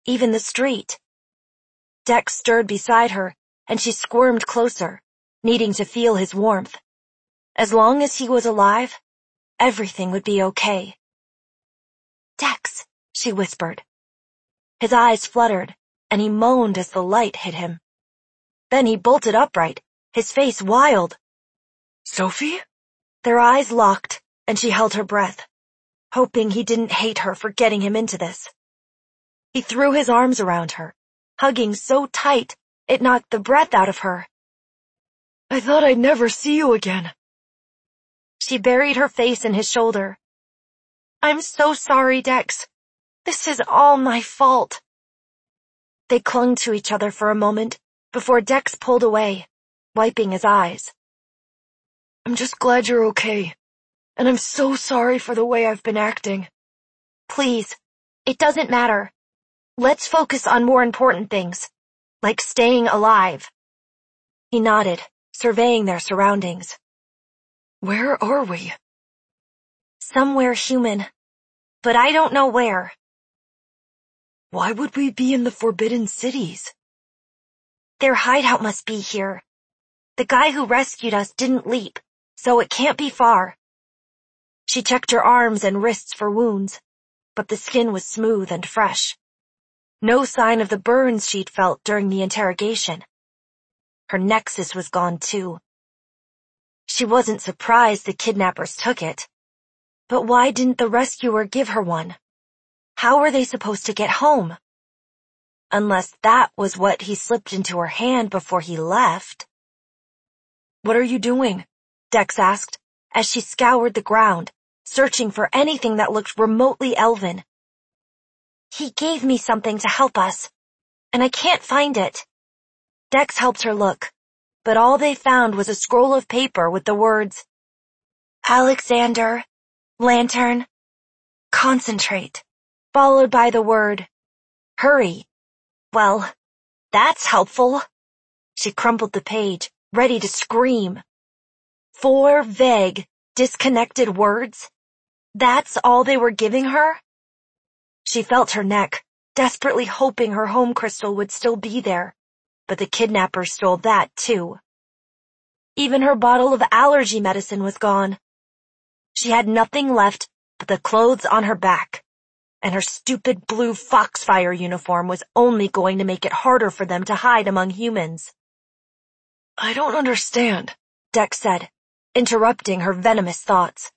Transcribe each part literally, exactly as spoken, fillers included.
even the street. Dex stirred beside her, and she squirmed closer, needing to feel his warmth. As long as he was alive, everything would be okay. "Dex," she whispered. His eyes fluttered, and he moaned as the light hit him. Then he bolted upright, his face wild. "Sophie?" Their eyes locked, and she held her breath, hoping he didn't hate her for getting him into this. He threw his arms around her, hugging so tight it knocked the breath out of her. "I thought I'd never see you again." She buried her face in his shoulder. "I'm so sorry, Dex. This is all my fault." They clung to each other for a moment before Dex pulled away, wiping his eyes. "I'm just glad you're okay, and I'm so sorry for the way I've been acting." "Please, it doesn't matter. Let's focus on more important things, like staying alive." He nodded, surveying their surroundings. "Where are we?" "Somewhere human, but I don't know where." "Why would we be in the Forbidden Cities?" "Their hideout must be here. The guy who rescued us didn't leap, so it can't be far." She checked her arms and wrists for wounds, but the skin was smooth and fresh. No sign of the burns she'd felt during the interrogation. Her nexus was gone too. She wasn't surprised the kidnappers took it. But why didn't the rescuer give her one? How were they supposed to get home? Unless that was what he slipped into her hand before he left. "What are you doing?" Dex asked, as she scoured the ground, searching for anything that looked remotely elven. "He gave me something to help us, and I can't find it." Dex helped her look, but all they found was a scroll of paper with the words, "Alexander, Lantern, Concentrate," followed by the word, "Hurry." Well, that's helpful. She crumpled the page, ready to scream. Four vague, disconnected words? That's all they were giving her? She felt her neck, desperately hoping her home crystal would still be there, but the kidnappers stole that too. Even her bottle of allergy medicine was gone. She had nothing left but the clothes on her back, and her stupid blue Foxfire uniform was only going to make it harder for them to hide among humans. "I don't understand," Dex said, interrupting her venomous thoughts.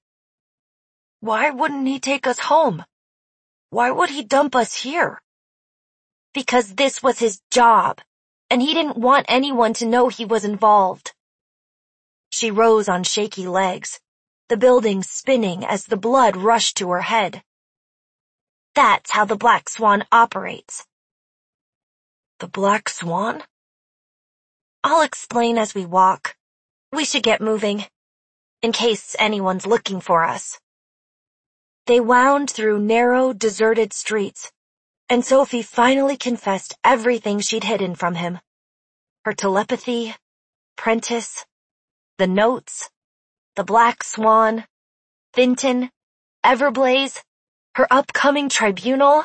"Why wouldn't he take us home? Why would he dump us here?" "Because this was his job, and he didn't want anyone to know he was involved." She rose on shaky legs, the building spinning as the blood rushed to her head. "That's how the Black Swan operates." "The Black Swan?" "I'll explain as we walk. We should get moving, in case anyone's looking for us." They wound through narrow, deserted streets, and Sophie finally confessed everything she'd hidden from him. Her telepathy, Prentice, the notes, the Black Swan, Vinton, Everblaze, her upcoming tribunal.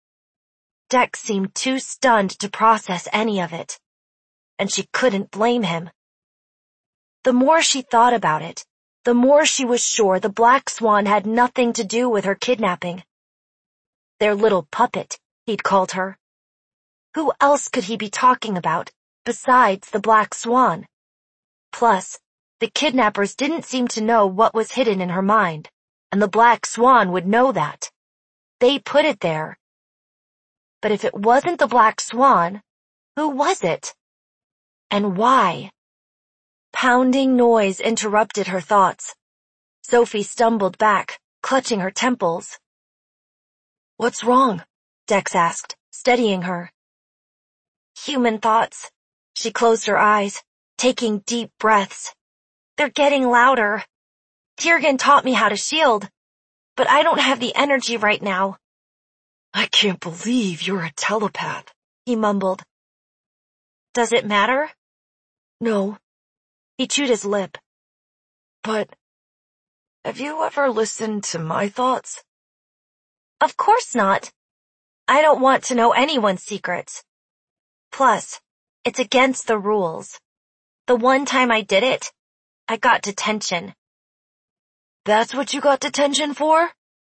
Dex seemed too stunned to process any of it, and she couldn't blame him. The more she thought about it, the more she was sure the Black Swan had nothing to do with her kidnapping. Their little puppet, he'd called her. Who else could he be talking about besides the Black Swan? Plus, the kidnappers didn't seem to know what was hidden in her mind, and the Black Swan would know that. They put it there. But if it wasn't the Black Swan, who was it? And why? Pounding noise interrupted her thoughts. Sophie stumbled back, clutching her temples. "What's wrong?" Dex asked, steadying her. "Human thoughts." She closed her eyes, taking deep breaths. "They're getting louder. Tiergan taught me how to shield, but I don't have the energy right now." "I can't believe you're a telepath," he mumbled. "Does it matter?" "No." He chewed his lip. "But have you ever listened to my thoughts?" "Of course not. I don't want to know anyone's secrets. Plus, it's against the rules. The one time I did it, I got detention. That's what you got detention for?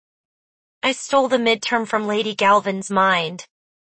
I stole the midterm from Lady Galvin's mind.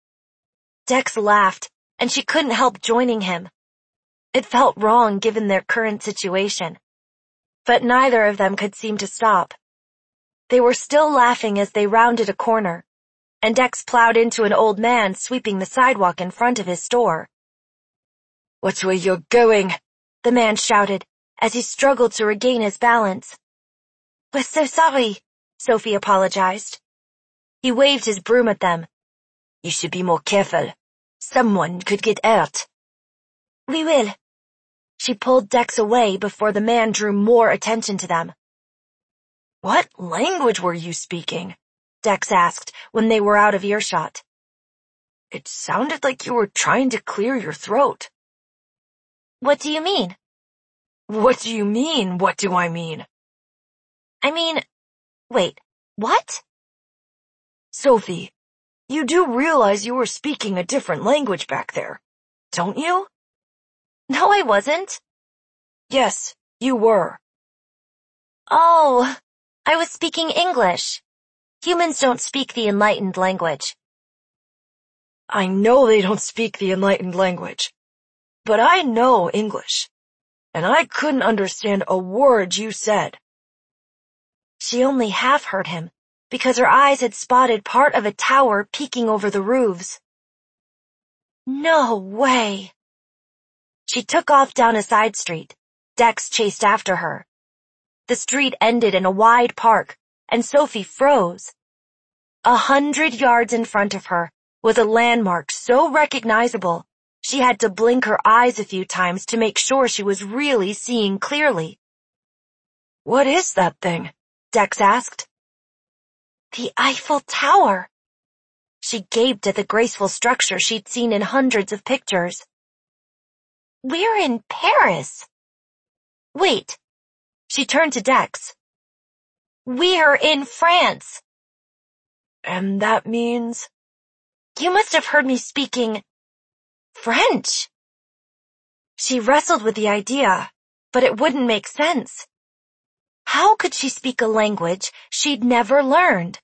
Dex laughed, and she couldn't help joining him. It felt wrong given their current situation. But neither of them could seem to stop. They were still laughing as they rounded a corner, and Dex plowed into an old man sweeping the sidewalk in front of his store. "Which way you're going?" the man shouted as he struggled to regain his balance. "We're so sorry," Sophie apologized. He waved his broom at them. "You should be more careful. Someone could get hurt." "We will." She pulled Dex away before the man drew more attention to them. "What language were you speaking?" Dex asked when they were out of earshot. "It sounded like you were trying to clear your throat." "What do you mean?" "What do you mean, what do I mean?" I mean, wait, what? "Sophie, you do realize you were speaking a different language back there, don't you?" "No, I wasn't." "Yes, you were." "Oh, I was speaking English. Humans don't speak the enlightened language." "I know they don't speak the enlightened language, but I know English, and I couldn't understand a word you said." She only half heard him, because her eyes had spotted part of a tower peeking over the roofs. No way. She took off down a side street. Dex chased after her. The street ended in a wide park, and Sophie froze. A hundred yards in front of her was a landmark so recognizable, she had to blink her eyes a few times to make sure she was really seeing clearly. "What is that thing?" Dex asked. "The Eiffel Tower." She gaped at the graceful structure she'd seen in hundreds of pictures. "We're in Paris." "Wait." She turned to Dex. "We're in France." "And that means?" "You must have heard me speaking French." She wrestled with the idea, but it wouldn't make sense. How could she speak a language she'd never learned?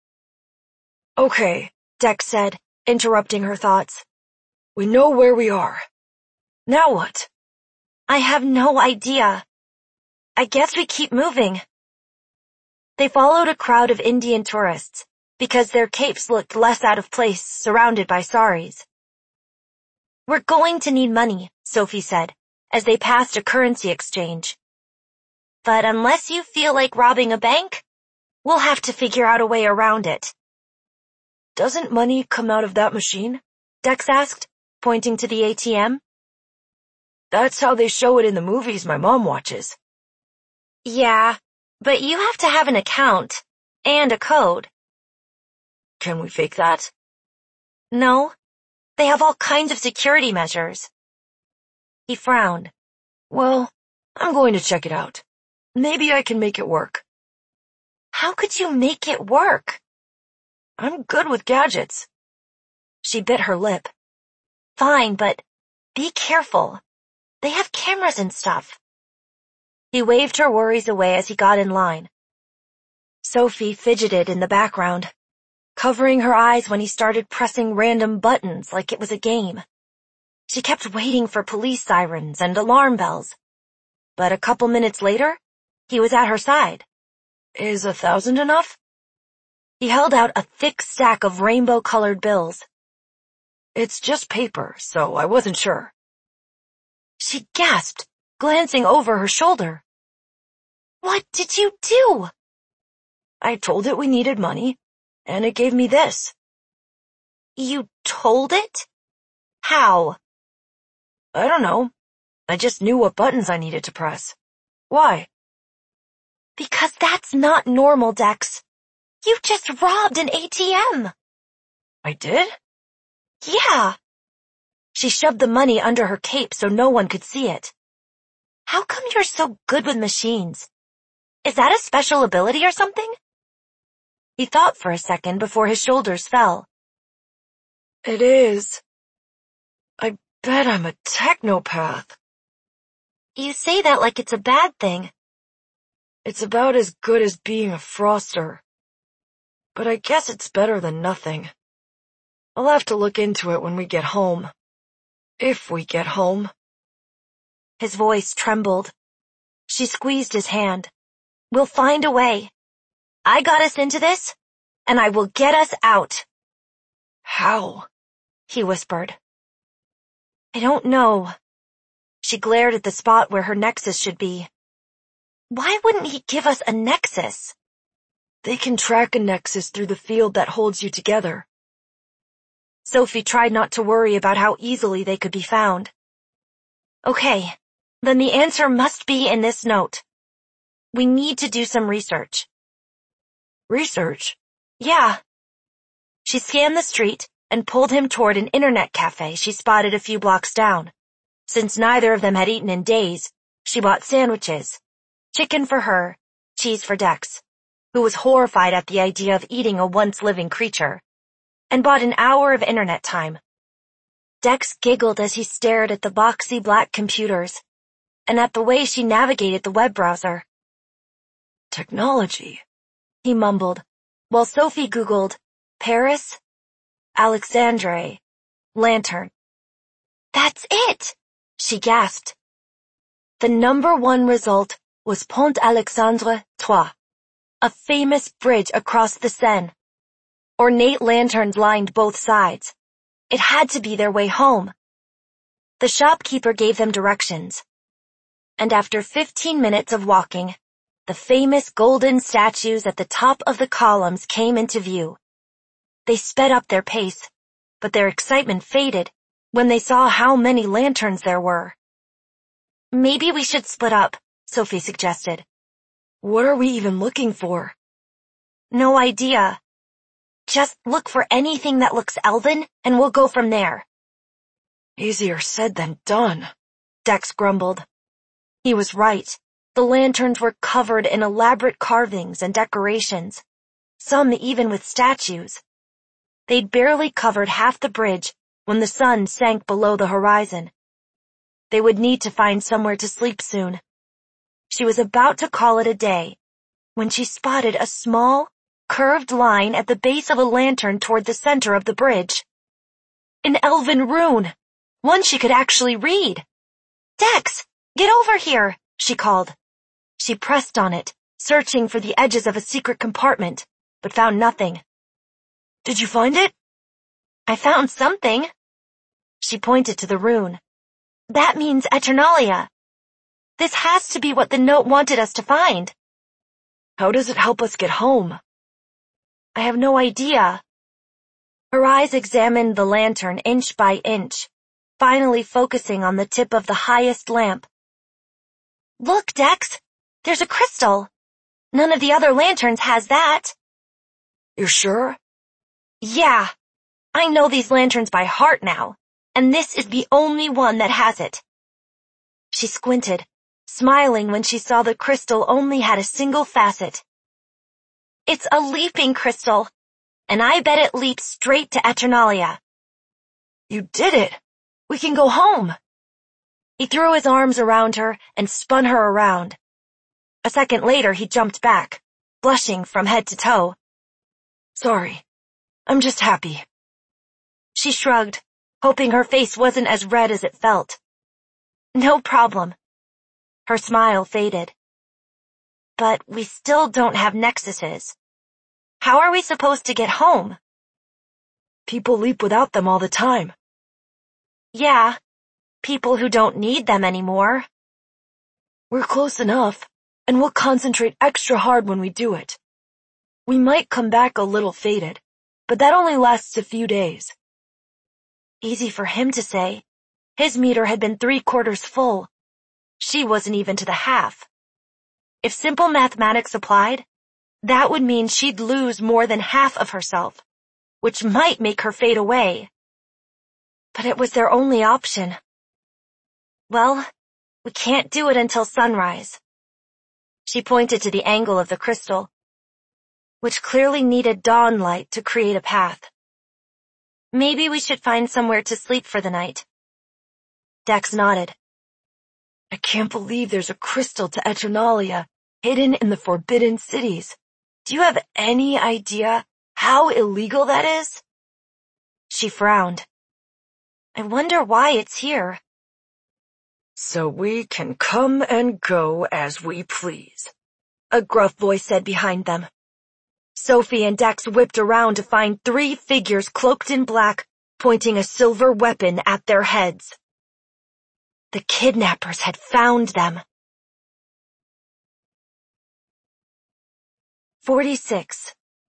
"Okay," Dex said, interrupting her thoughts. "We know where we are. Now what?" "I have no idea. I guess we keep moving." They followed a crowd of Indian tourists because their capes looked less out of place surrounded by saris. "We're going to need money," Sophie said, as they passed a currency exchange. "But unless you feel like robbing a bank, we'll have to figure out a way around it." "Doesn't money come out of that machine?" Dex asked, pointing to the A T M. "That's how they show it in the movies my mom watches." "Yeah, but you have to have an account and a code." "Can we fake that?" "No, they have all kinds of security measures." He frowned. "Well, I'm going to check it out. Maybe I can make it work." "How could you make it work?" "I'm good with gadgets." She bit her lip. "Fine, but be careful. They have cameras and stuff." He waved her worries away as he got in line. Sophie fidgeted in the background, covering her eyes when he started pressing random buttons like it was a game. She kept waiting for police sirens and alarm bells. But a couple minutes later, he was at her side. "Is a thousand enough?" He held out a thick stack of rainbow-colored bills. "It's just paper, so I wasn't sure." She gasped, glancing over her shoulder. "What did you do?" "I told it we needed money, and it gave me this." "You told it? How?" "I don't know. I just knew what buttons I needed to press." "Why?" "Because that's not normal, Dex. You just robbed an A T M." "I did?" "Yeah." She shoved the money under her cape so no one could see it. "How come you're so good with machines? Is that a special ability or something?" He thought for a second before his shoulders fell. It is. I bet I'm a technopath. You say that like it's a bad thing. It's about as good as being a froster. But I guess it's better than nothing. I'll have to look into it when we get home. If we get home. His voice trembled. She squeezed his hand. We'll find a way. I got us into this, and I will get us out. How? He whispered. I don't know. She glared at the spot where her nexus should be. Why wouldn't he give us a nexus? They can track a nexus through the field that holds you together. Sophie tried not to worry about how easily they could be found. Okay, then the answer must be in this note. We need to do some research. Research? Yeah. She scanned the street and pulled him toward an internet cafe she spotted a few blocks down. Since neither of them had eaten in days, she bought sandwiches. Chicken for her, cheese for Dex, who was horrified at the idea of eating a once-living creature, and bought an hour of internet time. Dex giggled as he stared at the boxy black computers and at the way she navigated the web browser. Technology, he mumbled, while Sophie Googled Paris, Alexandre, lantern. That's it, she gasped. The number one result was Pont Alexandre Trois, a famous bridge across the Seine. Ornate lanterns lined both sides. It had to be their way home. The shopkeeper gave them directions. And after fifteen minutes of walking, the famous golden statues at the top of the columns came into view. They sped up their pace, but their excitement faded when they saw how many lanterns there were. Maybe we should split up, Sophie suggested. What are we even looking for? No idea. Just look for anything that looks elven, and we'll go from there. Easier said than done, Dex grumbled. He was right. The lanterns were covered in elaborate carvings and decorations, some even with statues. They'd barely covered half the bridge when the sun sank below the horizon. They would need to find somewhere to sleep soon. She was about to call it a day when she spotted a small, curved line at the base of a lantern toward the center of the bridge. An elven rune, one she could actually read. Dex, get over here, she called. She pressed on it, searching for the edges of a secret compartment, but found nothing. Did you find it? I found something. She pointed to the rune. That means Eternalia. This has to be what the note wanted us to find. How does it help us get home? I have no idea. Her eyes examined the lantern inch by inch, finally focusing on the tip of the highest lamp. Look, Dex, there's a crystal. None of the other lanterns has that. You're sure? Yeah. I know these lanterns by heart now, and this is the only one that has it. She squinted, smiling when she saw the crystal only had a single facet. It's a leaping crystal, and I bet it leaps straight to Eternalia. You did it! We can go home! He threw his arms around her and spun her around. A second later he jumped back, blushing from head to toe. Sorry. I'm just happy. She shrugged, hoping her face wasn't as red as it felt. No problem. Her smile faded. But we still don't have nexuses. How are we supposed to get home? People leap without them all the time. Yeah, people who don't need them anymore. We're close enough, and we'll concentrate extra hard when we do it. We might come back a little faded, but that only lasts a few days. Easy for him to say. His meter had been three quarters full. She wasn't even to the half. If simple mathematics applied, that would mean she'd lose more than half of herself, which might make her fade away. But it was their only option. Well, we can't do it until sunrise. She pointed to the angle of the crystal, which clearly needed dawn light to create a path. Maybe we should find somewhere to sleep for the night. Dex nodded. I can't believe there's a crystal to Eternalia hidden in the Forbidden Cities. Do you have any idea how illegal that is? She frowned. I wonder why it's here. So we can come and go as we please, a gruff voice said behind them. Sophie and Dex whipped around to find three figures cloaked in black, pointing a silver weapon at their heads. The kidnappers had found them. forty-six.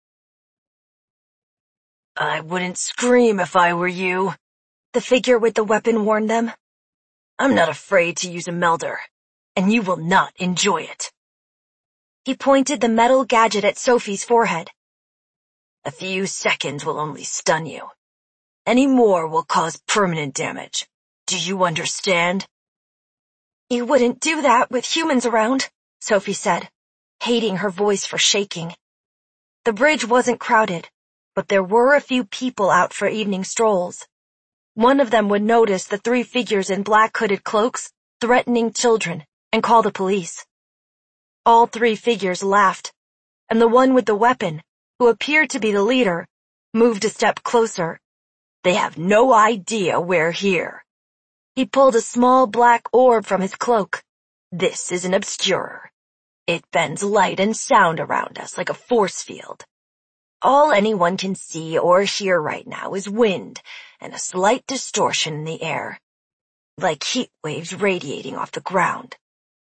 I wouldn't scream if I were you, the figure with the weapon warned them. I'm not afraid to use a melder, and you will not enjoy it. He pointed the metal gadget at Sophie's forehead. A few seconds will only stun you. Any more will cause permanent damage. Do you understand? You wouldn't do that with humans around, Sophie said, hating her voice for shaking. The bridge wasn't crowded, but there were a few people out for evening strolls. One of them would notice the three figures in black hooded cloaks threatening children and call the police. All three figures laughed, and the one with the weapon, who appeared to be the leader, moved a step closer. They have no idea we're here. He pulled a small black orb from his cloak. This is an obscurer. It bends light and sound around us like a force field. All anyone can see or hear right now is wind and a slight distortion in the air, like heat waves radiating off the ground.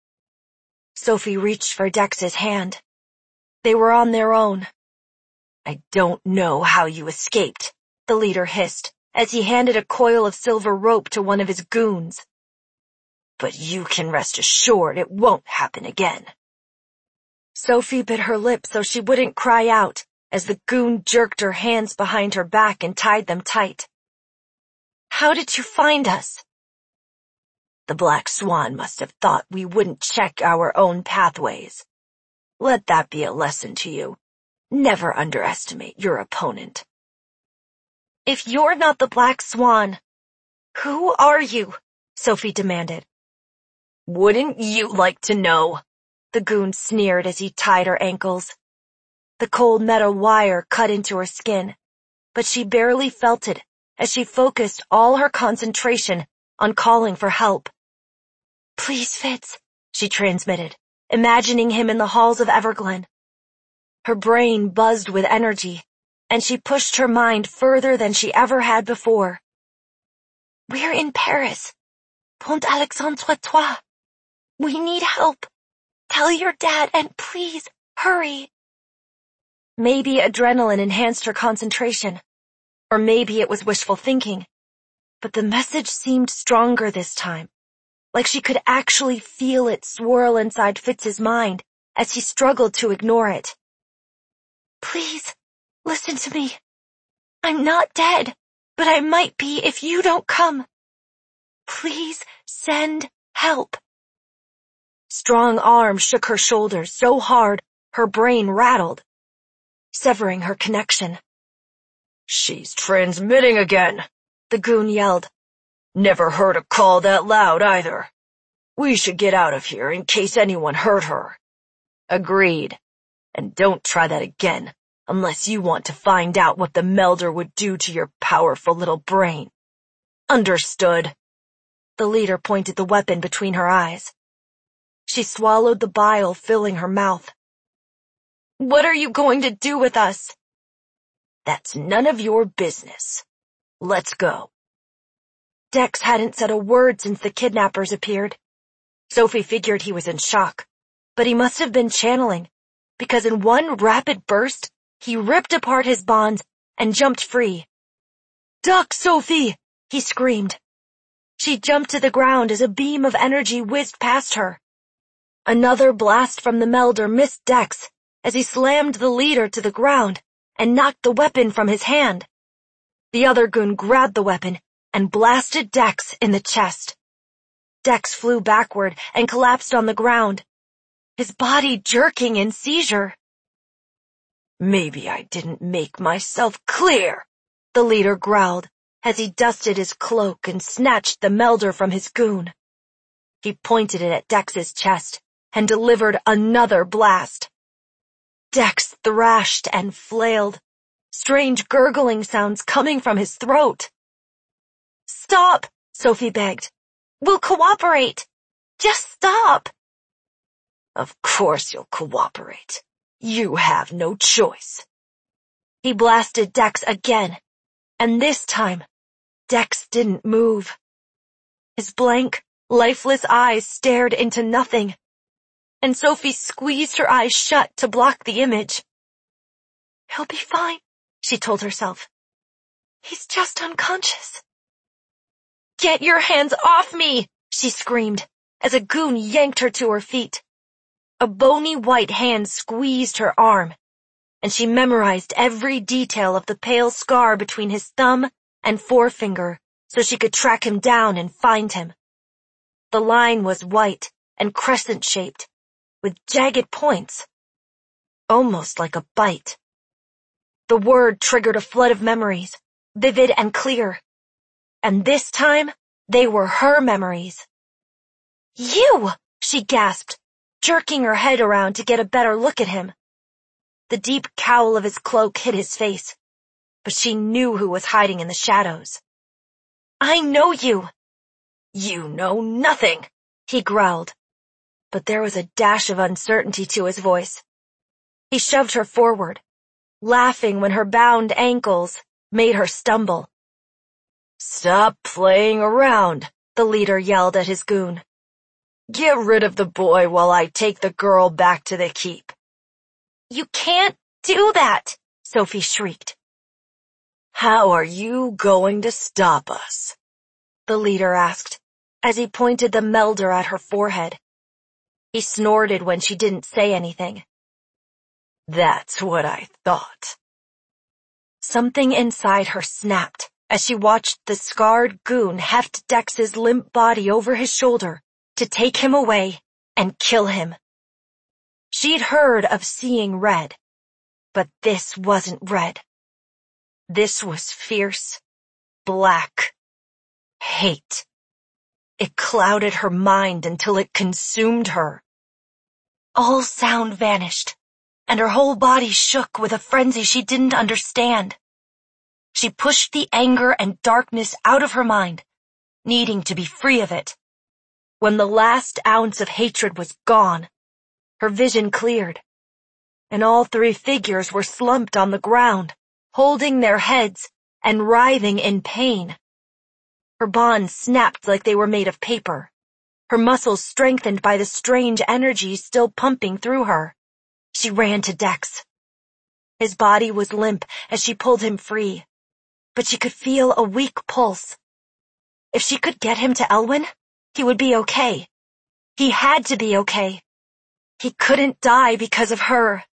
Sophie reached for Dex's hand. They were on their own. I don't know how you escaped, the leader hissed as he handed a coil of silver rope to one of his goons. But you can rest assured it won't happen again. Sophie bit her lip so she wouldn't cry out as the goon jerked her hands behind her back and tied them tight. How did you find us? The Black Swan must have thought we wouldn't check our own pathways. Let that be a lesson to you. Never underestimate your opponent. If you're not the Black Swan, who are you? Sophie demanded. Wouldn't you like to know? The goon sneered as he tied her ankles. The cold metal wire cut into her skin, but she barely felt it as she focused all her concentration on calling for help. Please, Fitz, she transmitted, imagining him in the halls of Everglen. Her brain buzzed with energy, and she pushed her mind further than she ever had before. We're in Paris. Pont Alexandre-Trois. We need help. Tell your dad and please, hurry. Maybe adrenaline enhanced her concentration, or maybe it was wishful thinking, but the message seemed stronger this time, like she could actually feel it swirl inside Fitz's mind as he struggled to ignore it. Please, listen to me. I'm not dead, but I might be if you don't come. Please send help. Strong arms shook her shoulders so hard her brain rattled, severing her connection. She's transmitting again, the goon yelled. Never heard a call that loud either. We should get out of here in case anyone hurt her. Agreed. And don't try that again, unless you want to find out what the melder would do to your powerful little brain. Understood. The leader pointed the weapon between her eyes. She swallowed the bile filling her mouth. What are you going to do with us? That's none of your business. Let's go. Dex hadn't said a word since the kidnappers appeared. Sophie figured he was in shock, but he must have been channeling, because in one rapid burst, he ripped apart his bonds and jumped free. Duck, Sophie! He screamed. She jumped to the ground as a beam of energy whizzed past her. Another blast from the melder missed Dex as he slammed the leader to the ground and knocked the weapon from his hand. The other goon grabbed the weapon and blasted Dex in the chest. Dex flew backward and collapsed on the ground, his body jerking in seizure. Maybe I didn't make myself clear, the leader growled as he dusted his cloak and snatched the melder from his goon. He pointed it at Dex's chest and delivered another blast. Dex thrashed and flailed, strange gurgling sounds coming from his throat. "Stop," Sophie begged. "We'll cooperate. Just stop." "Of course you'll cooperate. You have no choice." He blasted Dex again, and this time, Dex didn't move. His blank, lifeless eyes stared into nothing, and Sophie squeezed her eyes shut to block the image. "He'll be fine," she told herself. "He's just unconscious." "Get your hands off me!" she screamed, as a goon yanked her to her feet. A bony white hand squeezed her arm, and she memorized every detail of the pale scar between his thumb and forefinger so she could track him down and find him. The line was white and crescent-shaped, with jagged points, almost like a bite. The word triggered a flood of memories, vivid and clear, and this time they were her memories. "You!" she gasped, jerking her head around to get a better look at him. The deep cowl of his cloak hid his face, but she knew who was hiding in the shadows. "I know you." "You know nothing," he growled, but there was a dash of uncertainty to his voice. He shoved her forward, laughing when her bound ankles made her stumble. "Stop playing around," the leader yelled at his goon. "Get rid of the boy while I take the girl back to the keep." "You can't do that," Sophie shrieked. "How are you going to stop us?" the leader asked, as he pointed the melder at her forehead. He snorted when she didn't say anything. "That's what I thought." Something inside her snapped as she watched the scarred goon heft Dex's limp body over his shoulder to take him away and kill him. She'd heard of seeing red, but this wasn't red. This was fierce, black hate. It clouded her mind until it consumed her. All sound vanished, and her whole body shook with a frenzy she didn't understand. She pushed the anger and darkness out of her mind, needing to be free of it. When the last ounce of hatred was gone, her vision cleared, and all three figures were slumped on the ground, holding their heads and writhing in pain. Her bonds snapped like they were made of paper, her muscles strengthened by the strange energy still pumping through her. She ran to Dex. His body was limp as she pulled him free, but she could feel a weak pulse. If she could get him to Elwyn, he would be okay. He had to be okay. He couldn't die because of her.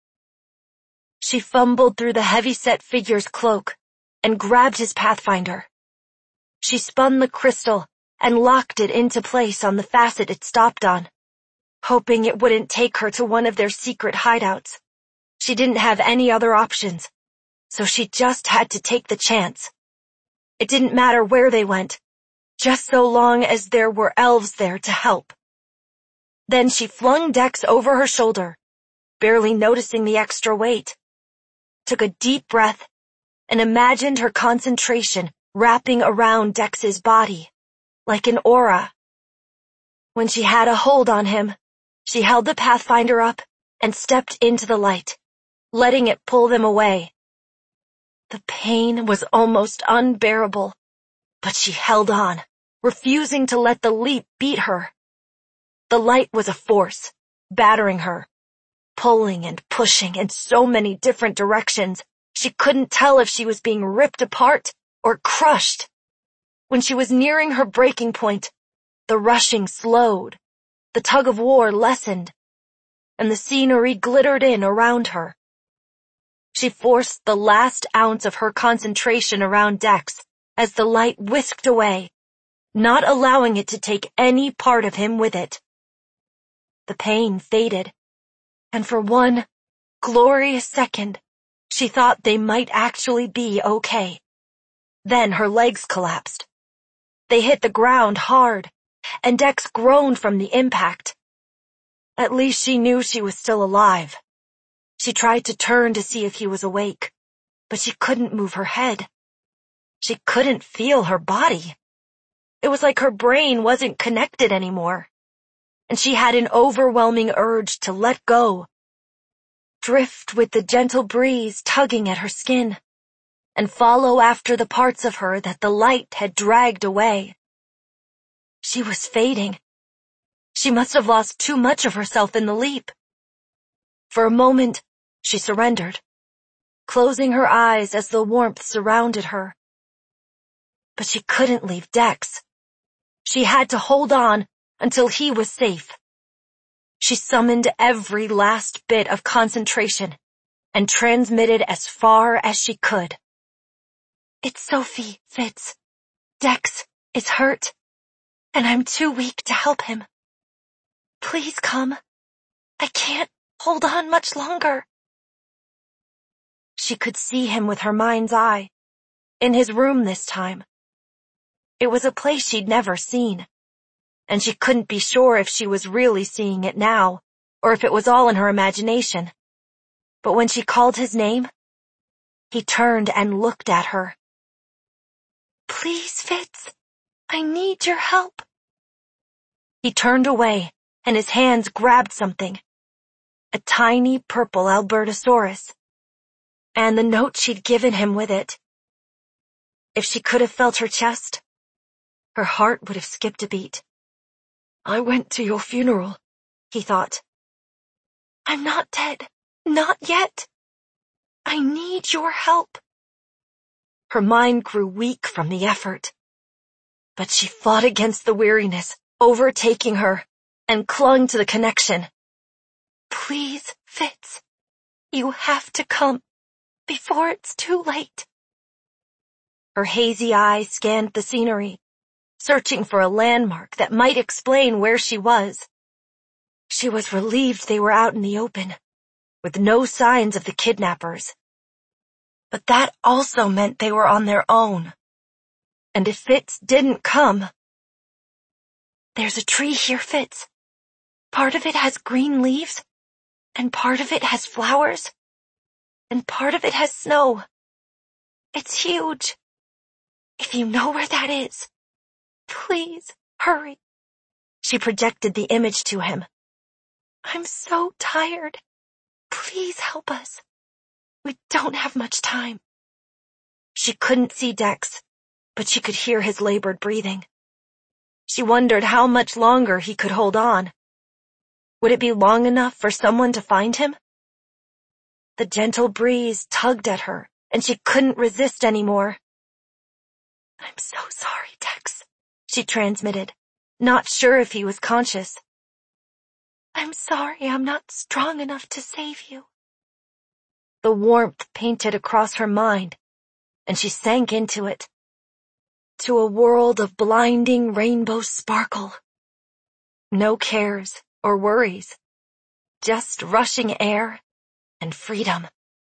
She fumbled through the heavy-set figure's cloak and grabbed his pathfinder. She spun the crystal and locked it into place on the facet it stopped on, hoping it wouldn't take her to one of their secret hideouts. She didn't have any other options, so she just had to take the chance. It didn't matter where they went, just so long as there were elves there to help. Then she flung Dex over her shoulder, barely noticing the extra weight, took a deep breath, and imagined her concentration wrapping around Dex's body, like an aura. When she had a hold on him, she held the pathfinder up and stepped into the light, letting it pull them away. The pain was almost unbearable, but she held on, refusing to let the leap beat her. The light was a force, battering her, pulling and pushing in so many different directions, she couldn't tell if she was being ripped apart or crushed. When she was nearing her breaking point, the rushing slowed, the tug-of-war lessened, and the scenery glittered in around her. She forced the last ounce of her concentration around Dex as the light whisked away, not allowing it to take any part of him with it. The pain faded, and for one glorious second, she thought they might actually be okay. Then her legs collapsed. They hit the ground hard, and Dex groaned from the impact. At least she knew she was still alive. She tried to turn to see if he was awake, but she couldn't move her head. She couldn't feel her body. It was like her brain wasn't connected anymore, and she had an overwhelming urge to let go, drift with the gentle breeze tugging at her skin, and follow after the parts of her that the light had dragged away. She was fading. She must have lost too much of herself in the leap. For a moment, she surrendered, closing her eyes as the warmth surrounded her. But she couldn't leave Dex. She had to hold on until he was safe. She summoned every last bit of concentration and transmitted as far as she could. "It's Sophie, Fitz. Dex is hurt, and I'm too weak to help him. Please come. I can't hold on much longer." She could see him with her mind's eye, in his room this time. It was a place she'd never seen, and she couldn't be sure if she was really seeing it now, or if it was all in her imagination. But when she called his name, he turned and looked at her. "Please, Fitz, I need your help." He turned away, and his hands grabbed something. A tiny purple Albertosaurus, and the note she'd given him with it. If she could have felt her chest, her heart would have skipped a beat. "I went to your funeral," he thought. "I'm not dead. Not yet. I need your help." Her mind grew weak from the effort, but she fought against the weariness overtaking her and clung to the connection. "Please, Fitz, you have to come before it's too late." Her hazy eyes scanned the scenery, searching for a landmark that might explain where she was. She was relieved they were out in the open, with no signs of the kidnappers. But that also meant they were on their own. And if Fitz didn't come... "There's a tree here, Fitz. Part of it has green leaves, and part of it has flowers, and part of it has snow. It's huge. If you know where that is, please hurry." She projected the image to him. "I'm so tired. Please help us. We don't have much time." She couldn't see Dex, but she could hear his labored breathing. She wondered how much longer he could hold on. Would it be long enough for someone to find him? The gentle breeze tugged at her, and she couldn't resist anymore. "I'm so sorry, Dex," she transmitted, not sure if he was conscious. "I'm sorry I'm not strong enough to save you." The warmth painted across her mind, and she sank into it, to a world of blinding rainbow sparkle. No cares or worries, just rushing air and freedom.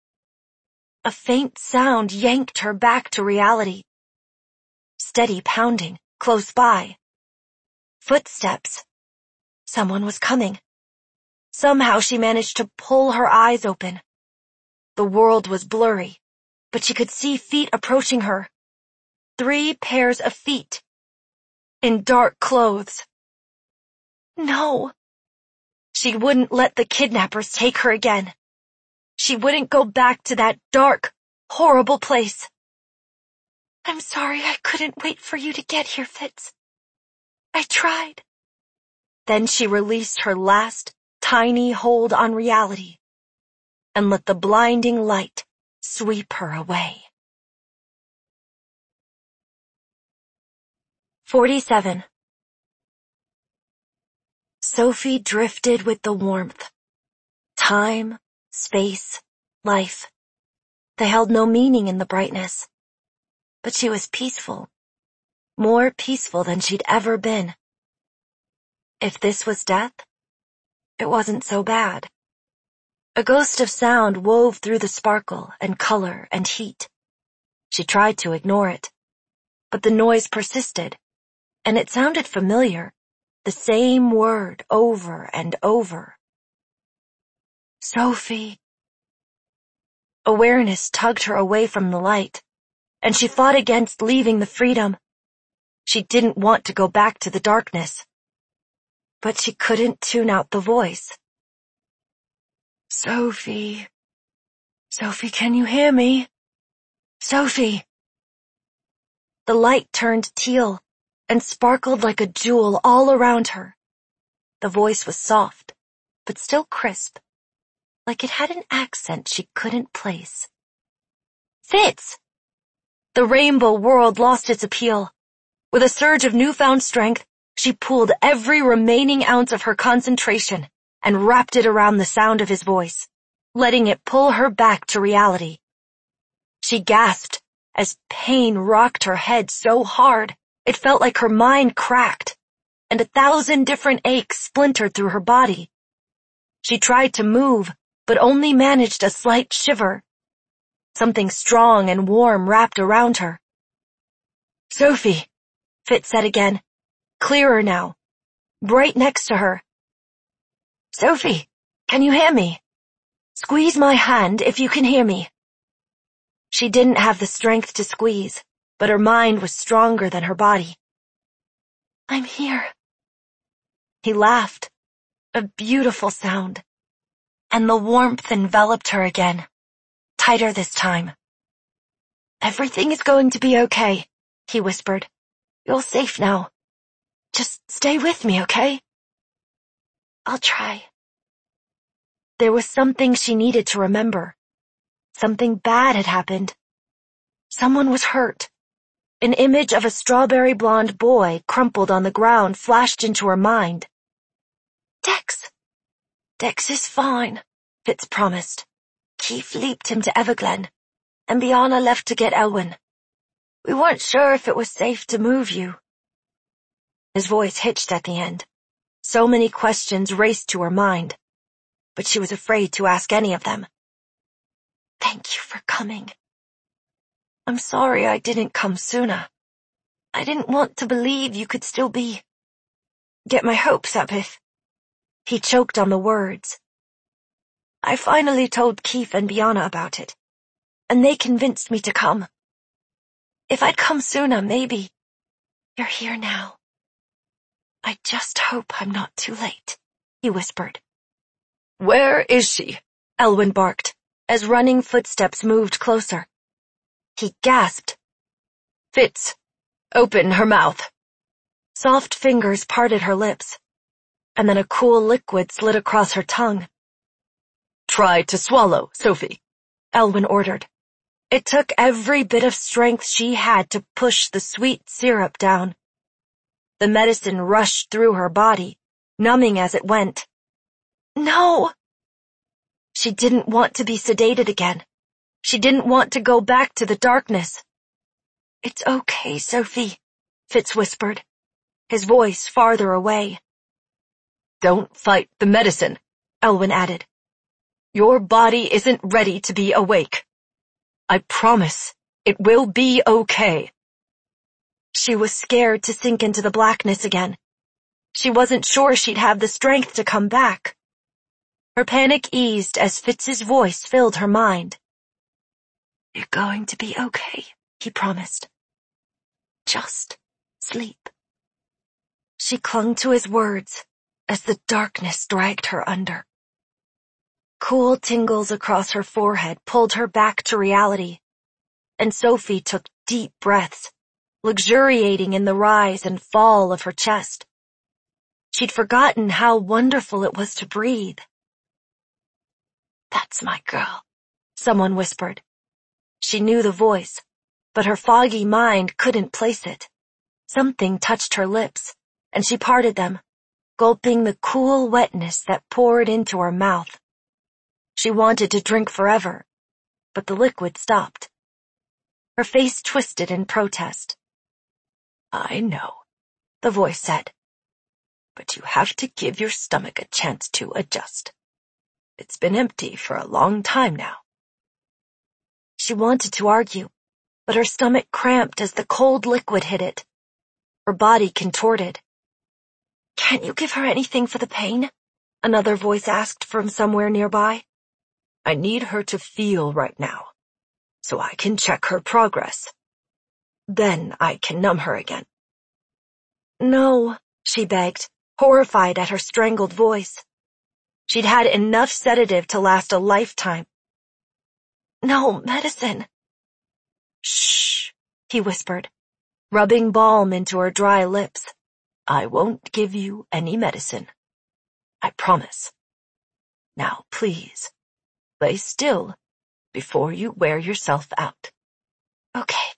A faint sound yanked her back to reality. Steady pounding, close by. Footsteps. Someone was coming. Somehow she managed to pull her eyes open. The world was blurry, but she could see feet approaching her. Three pairs of feet. In dark clothes. No. She wouldn't let the kidnappers take her again. She wouldn't go back to that dark, horrible place. "I'm sorry I couldn't wait for you to get here, Fitz. I tried." Then she released her last, tiny hold on reality and let the blinding light sweep her away. forty-seven. Sophie drifted with the warmth. Time, space, life. They held no meaning in the brightness. But she was peaceful. More peaceful than she'd ever been. If this was death, it wasn't so bad. A ghost of sound wove through the sparkle and color and heat. She tried to ignore it, but the noise persisted, and it sounded familiar, the same word over and over. Sophie. Awareness tugged her away from the light, and she fought against leaving the freedom. She didn't want to go back to the darkness, but she couldn't tune out the voice. Sophie. Sophie, can you hear me? Sophie. The light turned teal and sparkled like a jewel all around her. The voice was soft, but still crisp, like it had an accent she couldn't place. Fitz! The rainbow world lost its appeal. With a surge of newfound strength, she pulled every remaining ounce of her concentration and wrapped it around the sound of his voice, letting it pull her back to reality. She gasped as pain rocked her head so hard it felt like her mind cracked, and a thousand different aches splintered through her body. She tried to move, but only managed a slight shiver. Something strong and warm wrapped around her. Sophie, Fitz said again, clearer now, right next to her. Sophie, can you hear me? Squeeze my hand if you can hear me. She didn't have the strength to squeeze, but her mind was stronger than her body. I'm here. He laughed, a beautiful sound, and the warmth enveloped her again, tighter this time. Everything is going to be okay, he whispered. You're safe now. Just stay with me, okay? I'll try. There was something she needed to remember. Something bad had happened. Someone was hurt. An image of a strawberry blonde boy crumpled on the ground flashed into her mind. Dex. Dex is fine, Fitz promised. Keith leaped him to Everglen, and Bianna left to get Elwyn. We weren't sure if it was safe to move you. His voice hitched at the end. So many questions raced to her mind, but she was afraid to ask any of them. Thank you for coming. I'm sorry I didn't come sooner. I didn't want to believe you could still be... Get my hopes up if... He choked on the words. I finally told Keith and Bianna about it, and they convinced me to come. If I'd come sooner, maybe... You're here now. I just hope I'm not too late, he whispered. Where is she? Elwyn barked, as running footsteps moved closer. He gasped. Fitz, open her mouth. Soft fingers parted her lips, and then a cool liquid slid across her tongue. Try to swallow, Sophie, Elwyn ordered. It took every bit of strength she had to push the sweet syrup down. The medicine rushed through her body, numbing as it went. No! She didn't want to be sedated again. She didn't want to go back to the darkness. It's okay, Sophie, Fitz whispered, his voice farther away. Don't fight the medicine, Elwyn added. Your body isn't ready to be awake. I promise it will be okay. She was scared to sink into the blackness again. She wasn't sure she'd have the strength to come back. Her panic eased as Fitz's voice filled her mind. You're going to be okay, he promised. Just sleep. She clung to his words as the darkness dragged her under. Cool tingles across her forehead pulled her back to reality, and Sophie took deep breaths, luxuriating in the rise and fall of her chest. She'd forgotten how wonderful it was to breathe. That's my girl, someone whispered. She knew the voice, but her foggy mind couldn't place it. Something touched her lips, and she parted them, gulping the cool wetness that poured into her mouth. She wanted to drink forever, but the liquid stopped. Her face twisted in protest. I know, the voice said, but you have to give your stomach a chance to adjust. It's been empty for a long time now. She wanted to argue, but her stomach cramped as the cold liquid hit it. Her body contorted. "Can't you give her anything for the pain?" another voice asked from somewhere nearby. "I need her to feel right now, so I can check her progress. Then I can numb her again." "No," she begged, horrified at her strangled voice. She'd had enough sedative to last a lifetime. "No medicine." "Shh," he whispered, rubbing balm into her dry lips. "I won't give you any medicine. I promise. Now, please, lay still before you wear yourself out." "Okay."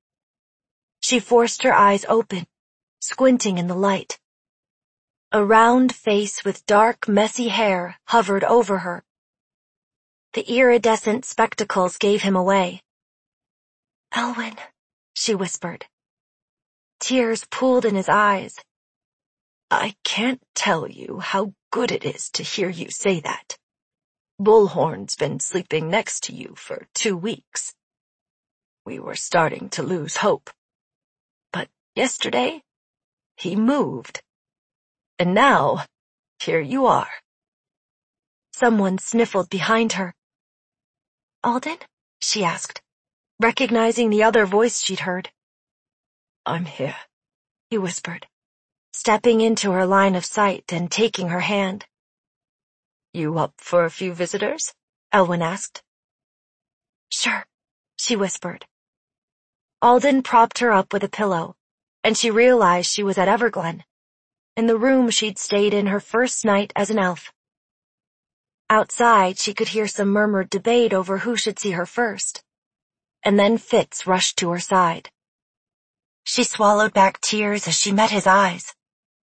She forced her eyes open, squinting in the light. A round face with dark, messy hair hovered over her. The iridescent spectacles gave him away. "Elwyn," she whispered. Tears pooled in his eyes. "I can't tell you how good it is to hear you say that. Bullhorn's been sleeping next to you for two weeks. We were starting to lose hope. But yesterday, he moved. And now, here you are." Someone sniffled behind her. "Alden?" she asked, recognizing the other voice she'd heard. "I'm here," he whispered, stepping into her line of sight and taking her hand. "You up for a few visitors?" Elwyn asked. "Sure," she whispered. Alden propped her up with a pillow, and she realized she was at Everglen, in the room she'd stayed in her first night as an elf. Outside, she could hear some murmured debate over who should see her first, and then Fitz rushed to her side. She swallowed back tears as she met his eyes.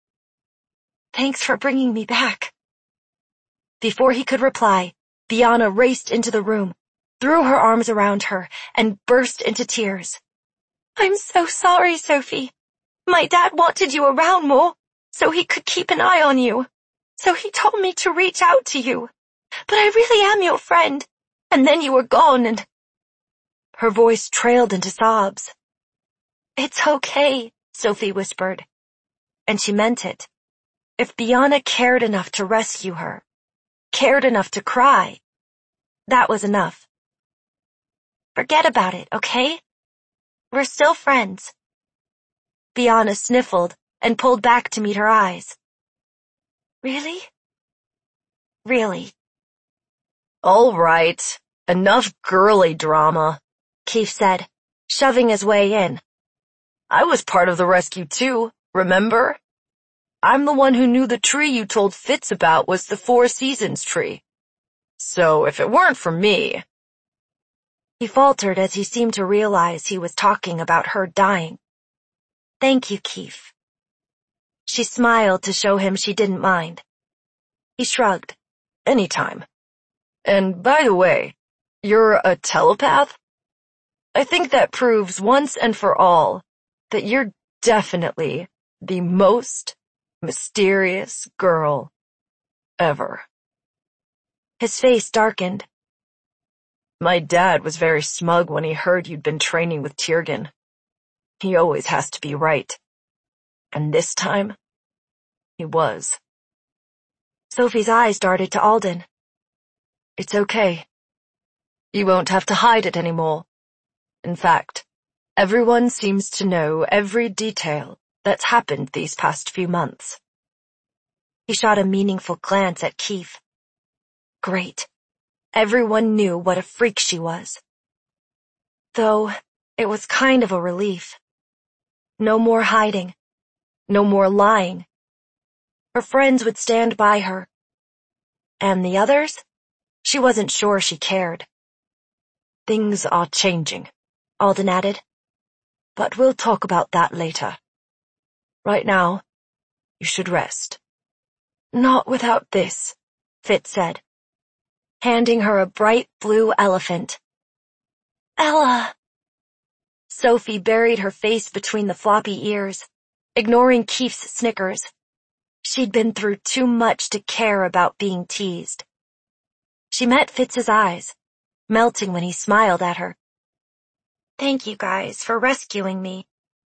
"Thanks for bringing me back." Before he could reply, Bianna raced into the room, threw her arms around her, and burst into tears. "I'm so sorry, Sophie. My dad wanted you around more, so he could keep an eye on you. So he told me to reach out to you. But I really am your friend. And then you were gone and—" Her voice trailed into sobs. "It's okay," Sophie whispered. And she meant it. If Bianna cared enough to rescue her, cared enough to cry, that was enough. "Forget about it, okay? We're still friends." Bianna sniffled and pulled back to meet her eyes. "Really?" "Really." "All right, enough girly drama," Keith said, shoving his way in. "I was part of the rescue too, remember? I'm the one who knew the tree you told Fitz about was the Four Seasons tree. So if it weren't for me—" He faltered as he seemed to realize he was talking about her dying. "Thank you, Keith." She smiled to show him she didn't mind. He shrugged. "Anytime. And by the way, you're a telepath? I think that proves once and for all that you're definitely the most mysterious girl ever." His face darkened. "My dad was very smug when he heard you'd been training with Tiergan. He always has to be right. And this time, he was." Sophie's eyes darted to Alden. "It's okay. You won't have to hide it anymore. In fact, everyone seems to know every detail that's happened these past few months." He shot a meaningful glance at Keith. Great. Everyone knew what a freak she was. Though, it was kind of a relief. No more hiding. No more lying. Her friends would stand by her. And the others? She wasn't sure she cared. "Things are changing," Alden added. "But we'll talk about that later. Right now, you should rest." "Not without this," Fitz said, handing her a bright blue elephant. "Ella!" Sophie buried her face between the floppy ears, ignoring Keith's snickers. She'd been through too much to care about being teased. She met Fitz's eyes, melting when he smiled at her. Thank you guys for rescuing me.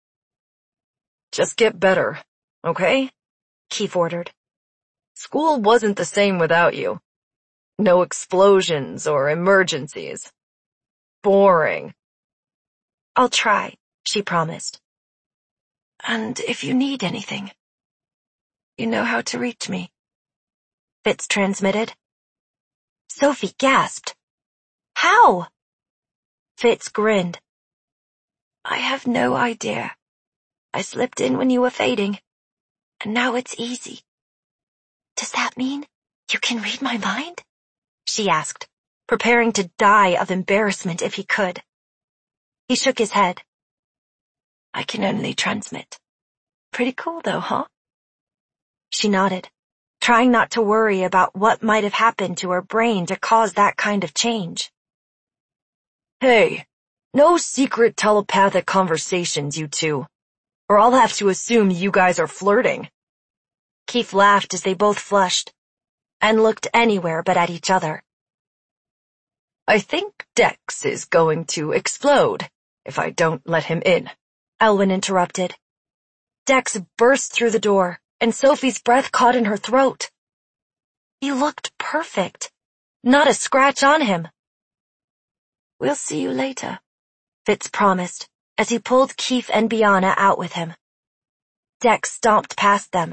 Just get better, okay? Keith ordered. School wasn't the same without you. No explosions or emergencies. Boring. I'll try, she promised. And if you need anything, you know how to reach me. Fitz transmitted. Sophie gasped. How? Fitz grinned. I have no idea. I slipped in when you were fading, and now it's easy. Does that mean you can read my mind? She asked, preparing to die of embarrassment if he could. He shook his head. I can only transmit. Pretty cool though, huh? She nodded, trying not to worry about what might have happened to her brain to cause that kind of change. Hey, no secret telepathic conversations, you two, or I'll have to assume you guys are flirting. Keith laughed as they both flushed, and looked anywhere but at each other. I think Dex is going to explode if I don't let him in, Elwyn interrupted. Dex burst through the door, and Sophie's breath caught in her throat. He looked perfect. Not a scratch on him. We'll see you later, Fitz promised, as he pulled Keith and Biana out with him. Dex stomped past them.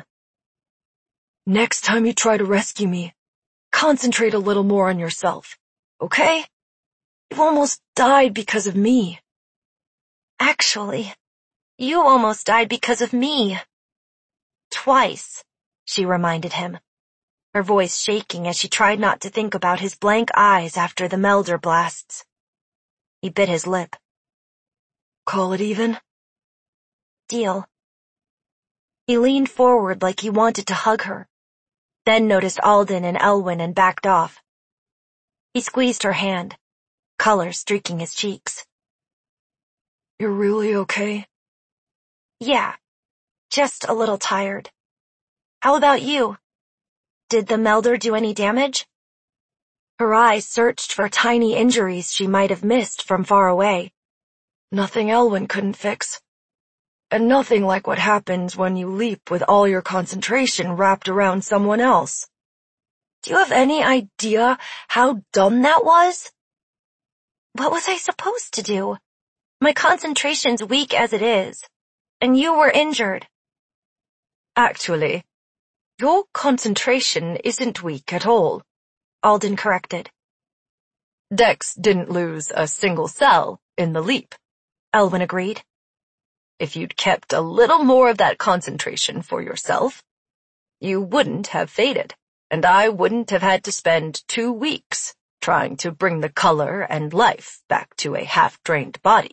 Next time you try to rescue me, concentrate a little more on yourself, okay? You've almost died because of me. Actually, you almost died because of me. Twice, she reminded him, her voice shaking as she tried not to think about his blank eyes after the Melder blasts. He bit his lip. Call it even? Deal. He leaned forward like he wanted to hug her, then noticed Alden and Elwyn and backed off. He squeezed her hand, color streaking his cheeks. You're really okay? Yeah, just a little tired. How about you? Did the Melder do any damage? Her eyes searched for tiny injuries she might have missed from far away. Nothing Elwyn couldn't fix. And nothing like what happens when you leap with all your concentration wrapped around someone else. Do you have any idea how dumb that was? What was I supposed to do? My concentration's weak as it is, and you were injured. Actually, your concentration isn't weak at all, Alden corrected. Dex didn't lose a single cell in the leap, Elwyn agreed. If you'd kept a little more of that concentration for yourself, you wouldn't have faded, and I wouldn't have had to spend two weeks trying to bring the color and life back to a half-drained body.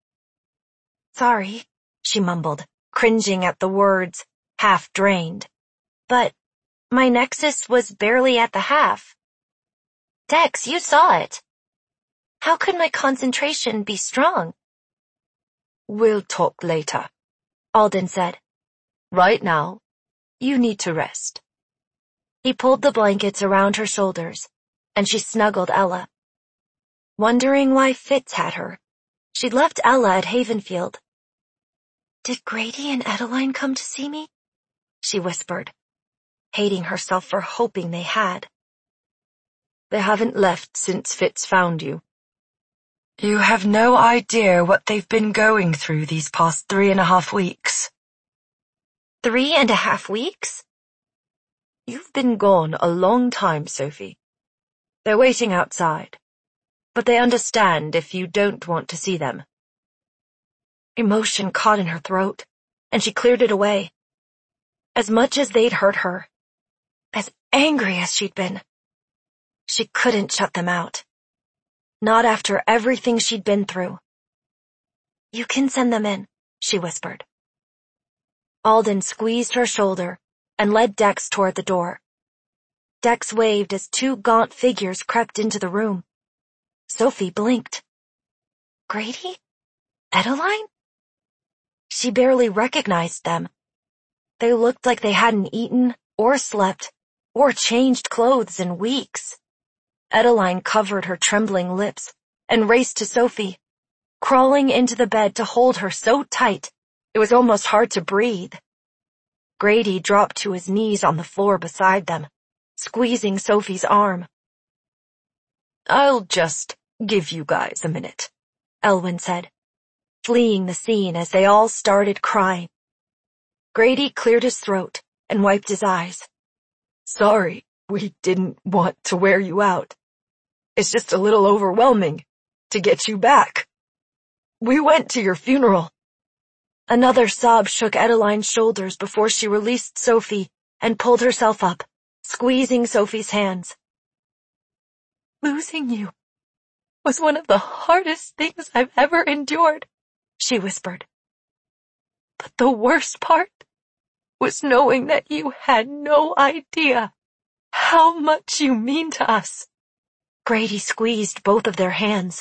Sorry, she mumbled, cringing at the words, half-drained. But my nexus was barely at the half. Dex, you saw it. How could my concentration be strong? We'll talk later, Alden said. Right now, you need to rest. He pulled the blankets around her shoulders, and she snuggled Ella. Wondering why Fitz had her, she'd left Ella at Havenfield. Did Grady and Adeline come to see me? She whispered, hating herself for hoping they had. They haven't left since Fitz found you. You have no idea what they've been going through these past three and a half weeks. Three and a half weeks? You've been gone a long time, Sophie. They're waiting outside, but they understand if you don't want to see them. Emotion caught in her throat, and she cleared it away. As much as they'd hurt her, as angry as she'd been, she couldn't shut them out. Not after everything she'd been through. You can send them in, she whispered. Alden squeezed her shoulder and led Dex toward the door. Dex waved as two gaunt figures crept into the room. Sophie blinked. Grady? Adeline? She barely recognized them. They looked like they hadn't eaten, or slept, or changed clothes in weeks. Adeline covered her trembling lips and raced to Sophie. crawling into the bed to hold her so tight it was almost hard to breathe. Grady dropped to his knees on the floor beside them, squeezing Sophie's arm. "I'll just give you guys a minute," Elwyn said, fleeing the scene as they all started crying. Grady cleared his throat and wiped his eyes. "Sorry, we didn't want to wear you out. It's just a little overwhelming to get you back. We went to your funeral." Another sob shook Adeline's shoulders before she released Sophie and pulled herself up, squeezing Sophie's hands. "Losing you was one of the hardest things I've ever endured," she whispered. "But the worst part was knowing that you had no idea how much you mean to us." Grady squeezed both of their hands.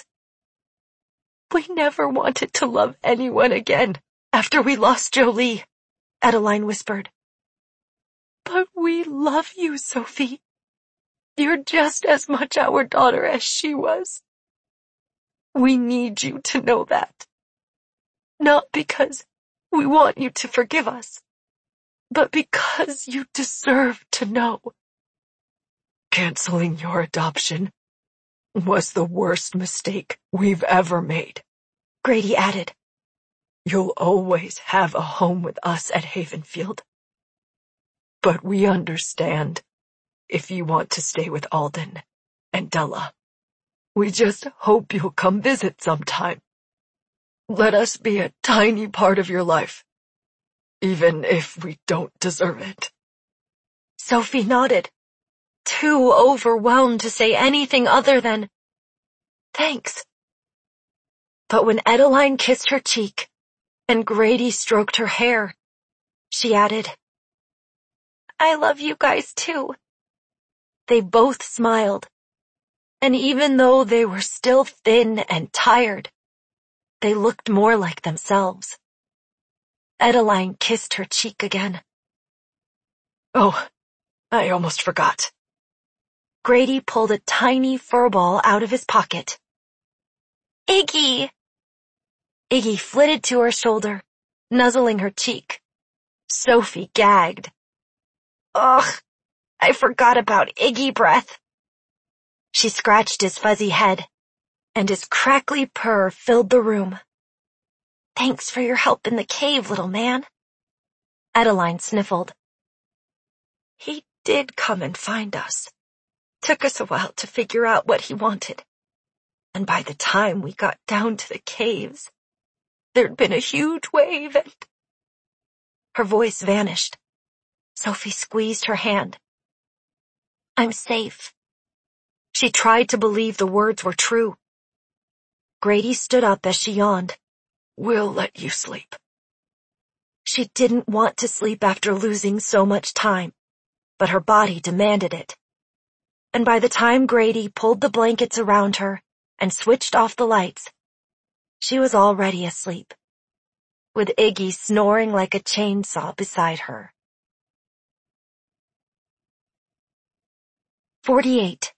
"We never wanted to love anyone again after we lost Jolie," Adeline whispered. "But we love you, Sophie. You're just as much our daughter as she was. We need you to know that. Not because we want you to forgive us, but because you deserve to know. Canceling your adoption was the worst mistake we've ever made," Grady added. "You'll always have a home with us at Havenfield. But we understand if you want to stay with Alden and Della. We just hope you'll come visit sometime. Let us be a tiny part of your life, even if we don't deserve it." Sophie nodded, too overwhelmed to say anything other than, "Thanks." But when Adeline kissed her cheek and Grady stroked her hair, she added, "I love you guys too." They both smiled, and even though they were still thin and tired, they looked more like themselves. Adeline kissed her cheek again. "Oh, I almost forgot." Grady pulled a tiny fur ball out of his pocket. "Iggy!" Iggy flitted to her shoulder, nuzzling her cheek. Sophie gagged. "Ugh, I forgot about Iggy breath." She scratched his fuzzy head, and his crackly purr filled the room. "Thanks for your help in the cave, little man." Adeline sniffled. "He did come and find us. Took us a while to figure out what he wanted. And by the time we got down to the caves, there'd been a huge wave and—" Her voice vanished. Sophie squeezed her hand. "I'm safe." She tried to believe the words were true. Grady stood up as she yawned. "We'll let you sleep." She didn't want to sleep after losing so much time, but her body demanded it. And by the time Grady pulled the blankets around her and switched off the lights, she was already asleep, with Iggy snoring like a chainsaw beside her. forty-eight.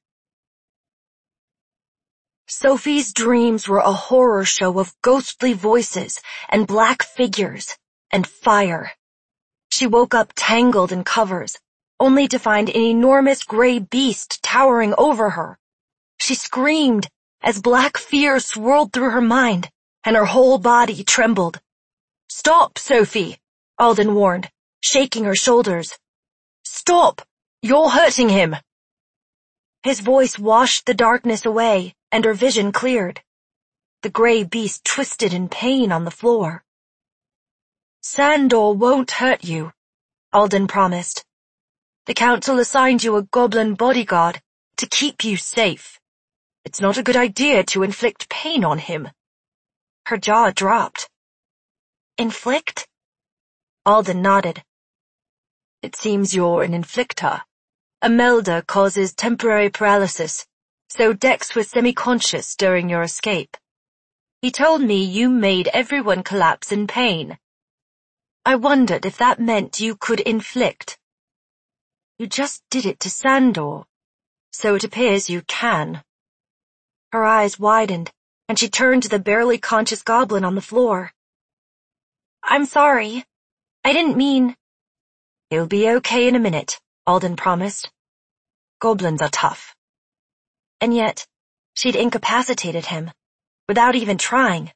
Sophie's dreams were a horror show of ghostly voices and black figures and fire. She woke up tangled in covers, only to find an enormous gray beast towering over her. She screamed as black fear swirled through her mind, and her whole body trembled. "Stop, Sophie," Alden warned, shaking her shoulders. "Stop! You're hurting him." His voice washed the darkness away, and her vision cleared. The gray beast twisted in pain on the floor. "Sandor won't hurt you," Alden promised. "The council assigned you a goblin bodyguard to keep you safe. It's not a good idea to inflict pain on him." Her jaw dropped. "Inflict?" Alden nodded. "It seems you're an inflictor. Imelda causes temporary paralysis, so Dex was semi-conscious during your escape. He told me you made everyone collapse in pain. I wondered if that meant you could inflict. You just did it to Sandor, so it appears you can." Her eyes widened, and she turned to the barely conscious goblin on the floor. I'm sorry. I didn't mean... He'll be okay in a minute, Alden promised. Goblins are tough. And yet, she'd incapacitated him, without even trying.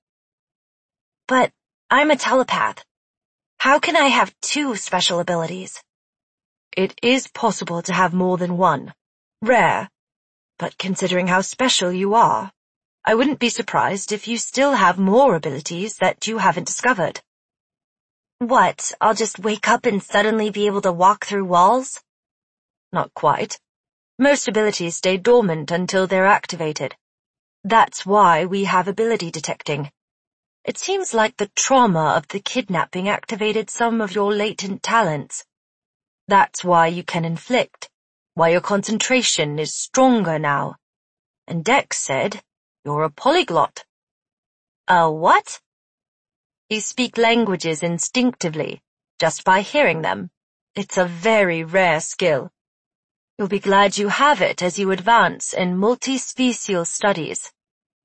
But I'm a telepath. How can I have two special abilities? It is possible to have more than one. Rare. But considering how special you are, I wouldn't be surprised if you still have more abilities that you haven't discovered. What, I'll just wake up and suddenly be able to walk through walls? Not quite. Most abilities stay dormant until they're activated. That's why we have ability detecting. It seems like the trauma of the kidnapping activated some of your latent talents. That's why you can inflict, why your concentration is stronger now. And Dex said, you're a polyglot. A what? You speak languages instinctively, just by hearing them. It's a very rare skill. You'll be glad you have it as you advance in multispecial studies.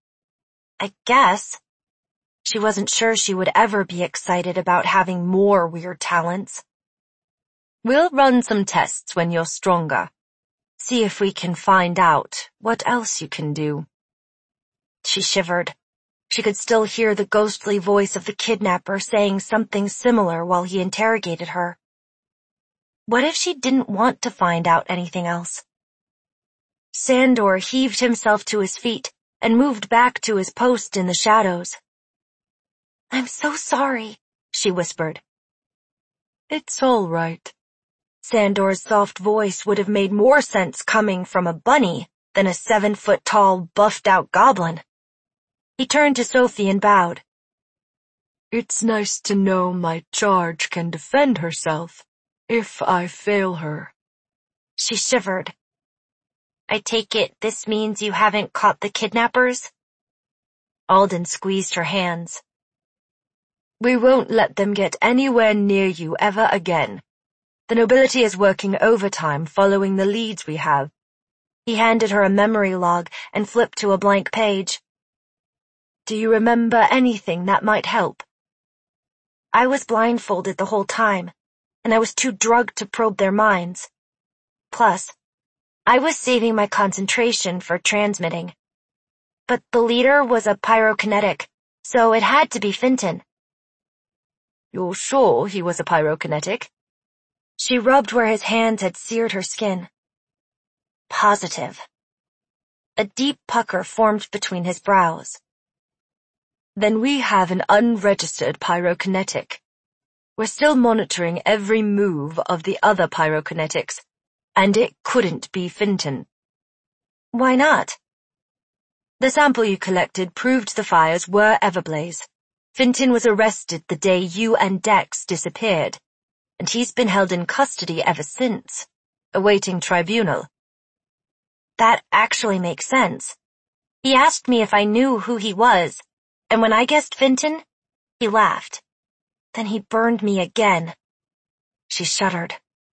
I guess. She wasn't sure she would ever be excited about having more weird talents. We'll run some tests when you're stronger. See if we can find out what else you can do. She shivered. She could still hear the ghostly voice of the kidnapper saying something similar while he interrogated her. What if she didn't want to find out anything else? Sandor heaved himself to his feet and moved back to his post in the shadows. I'm so sorry, she whispered. It's all right. Sandor's soft voice would have made more sense coming from a bunny than a seven-foot-tall, buffed-out goblin. He turned to Sophie and bowed. It's nice to know my charge can defend herself if I fail her. She shivered. I take it this means you haven't caught the kidnappers? Alden squeezed her hands. We won't let them get anywhere near you ever again. The nobility is working overtime following the leads we have. He handed her a memory log and flipped to a blank page. Do you remember anything that might help? I was blindfolded the whole time, and I was too drugged to probe their minds. Plus, I was saving my concentration for transmitting. But the leader was a pyrokinetic, so it had to be Finton. You're sure he was a pyrokinetic? She rubbed where his hands had seared her skin. Positive. A deep pucker formed between his brows. Then we have an unregistered pyrokinetic. We're still monitoring every move of the other pyrokinetics, and it couldn't be Finton. Why not? The sample you collected proved the fires were Everblaze. Finton was arrested the day you and Dex disappeared, and he's been held in custody ever since, awaiting tribunal. That actually makes sense. He asked me if I knew who he was, and when I guessed Finton, he laughed. Then he burned me again. She shuddered.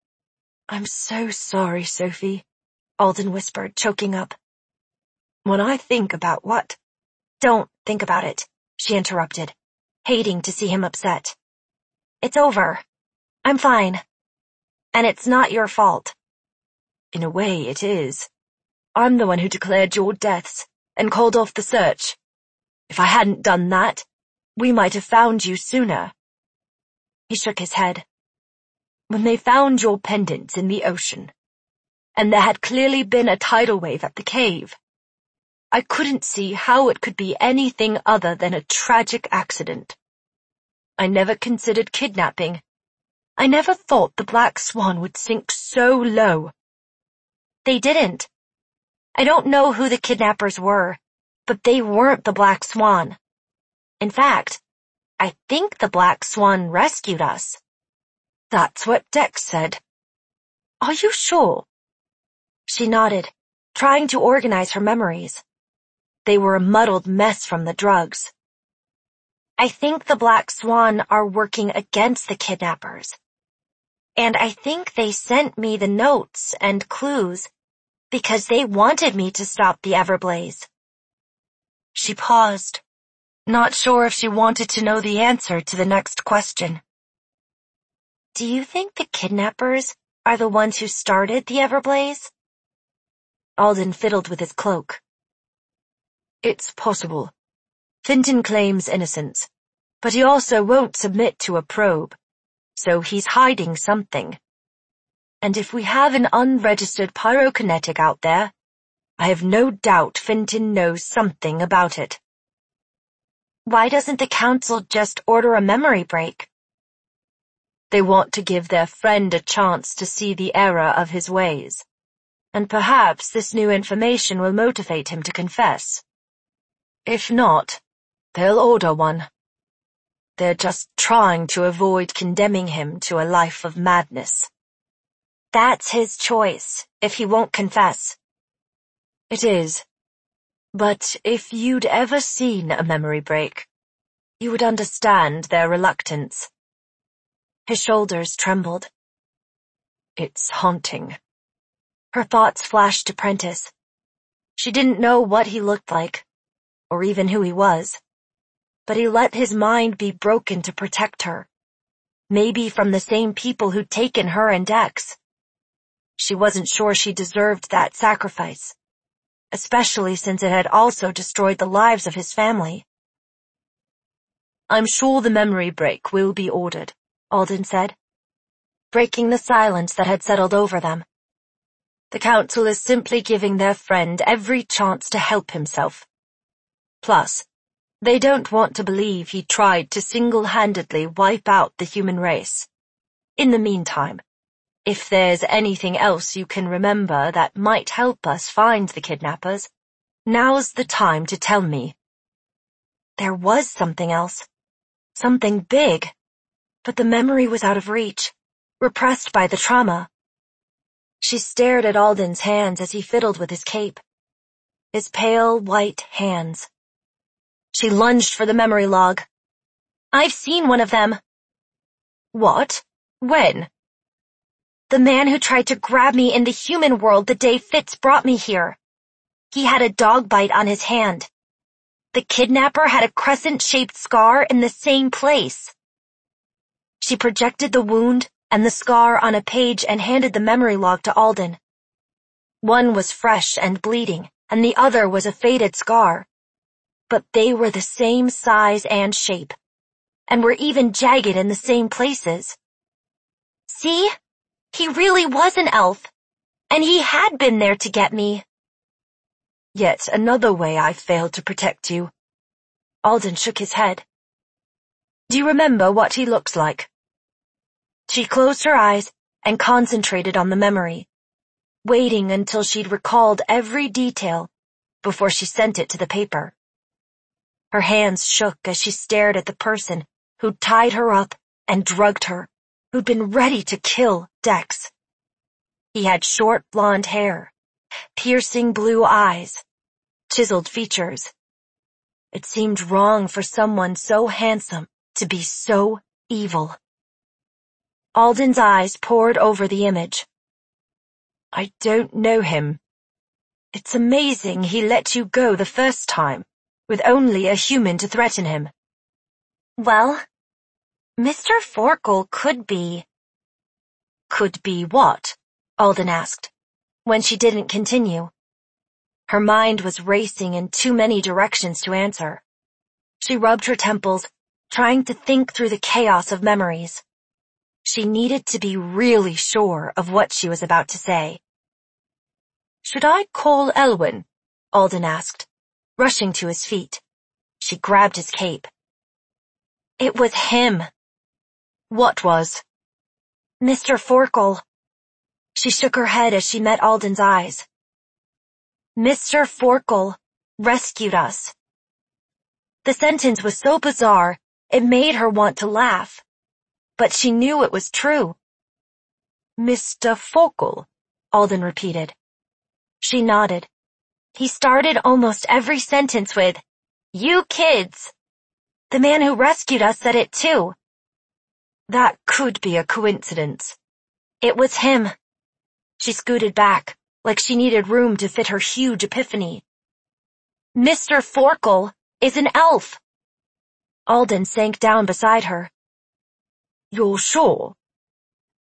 I'm so sorry, Sophie, Alden whispered, choking up. When I think about what... Don't think about it, she interrupted, hating to see him upset. It's over. I'm fine. And it's not your fault. In a way, it is. I'm the one who declared your deaths and called off the search. If I hadn't done that, we might have found you sooner. He shook his head. When they found your pendants in the ocean, and there had clearly been a tidal wave at the cave, I couldn't see how it could be anything other than a tragic accident. I never considered kidnapping. I never thought the Black Swan would sink so low. They didn't. I don't know who the kidnappers were, but they weren't the Black Swan. In fact, I think the Black Swan rescued us. That's what Dex said. Are you sure? She nodded, trying to organize her memories. They were a muddled mess from the drugs. I think the Black Swan are working against the kidnappers. And I think they sent me the notes and clues because they wanted me to stop the Everblaze. She paused, not sure if she wanted to know the answer to the next question. Do you think the kidnappers are the ones who started the Everblaze? Alden fiddled with his cloak. It's possible. Finton claims innocence, but he also won't submit to a probe, so he's hiding something. And if we have an unregistered pyrokinetic out there, I have no doubt Finton knows something about it. Why doesn't the council just order a memory break? They want to give their friend a chance to see the error of his ways, and perhaps this new information will motivate him to confess. If not, they'll order one. They're just trying to avoid condemning him to a life of madness. That's his choice, if he won't confess. It is. But if you'd ever seen a memory break, you would understand their reluctance. His shoulders trembled. It's haunting. Her thoughts flashed to Prentice. She didn't know what he looked like, or even who he was, but he let his mind be broken to protect her, maybe from the same people who'd taken her and Dex. She wasn't sure she deserved that sacrifice, especially since it had also destroyed the lives of his family. I'm sure the memory break will be ordered, Alden said, breaking the silence that had settled over them. The council is simply giving their friend every chance to help himself. Plus, they don't want to believe he tried to single-handedly wipe out the human race. In the meantime, if there's anything else you can remember that might help us find the kidnappers, now's the time to tell me. There was something else. Something big. But the memory was out of reach, repressed by the trauma. She stared at Alden's hands as he fiddled with his cape. His pale, white hands. She lunged for the memory log. I've seen one of them. What? When? The man who tried to grab me in the human world the day Fitz brought me here. He had a dog bite on his hand. The kidnapper had a crescent-shaped scar in the same place. She projected the wound and the scar on a page and handed the memory log to Alden. One was fresh and bleeding, and the other was a faded scar. But they were the same size and shape, and were even jagged in the same places. See? He really was an elf, and he had been there to get me. Yet another way I failed to protect you. Alden shook his head. Do you remember what he looks like? She closed her eyes and concentrated on the memory, waiting until she'd recalled every detail before she sent it to the paper. Her hands shook as she stared at the person who'd tied her up and drugged her, who'd been ready to kill Dex. He had short blonde hair, piercing blue eyes, chiseled features. It seemed wrong for someone so handsome to be so evil. Alden's eyes pored over the image. I don't know him. It's amazing he let you go the first time, with only a human to threaten him. Well, Mister Forkel could be... Could be what? Alden asked, when she didn't continue. Her mind was racing in too many directions to answer. She rubbed her temples, trying to think through the chaos of memories. She needed to be really sure of what she was about to say. Should I call Elwyn? Alden asked, rushing to his feet. She grabbed his cape. It was him. What was? Mister Forkel. She shook her head as she met Alden's eyes. Mister Forkel rescued us. The sentence was so bizarre, it made her want to laugh. But she knew it was true. Mister Forkel, Alden repeated. She nodded. He started almost every sentence with, "You kids." The man who rescued us said it too. That could be a coincidence. It was him. She scooted back, like she needed room to fit her huge epiphany. Mister Forkle is an elf. Alden sank down beside her. You're sure?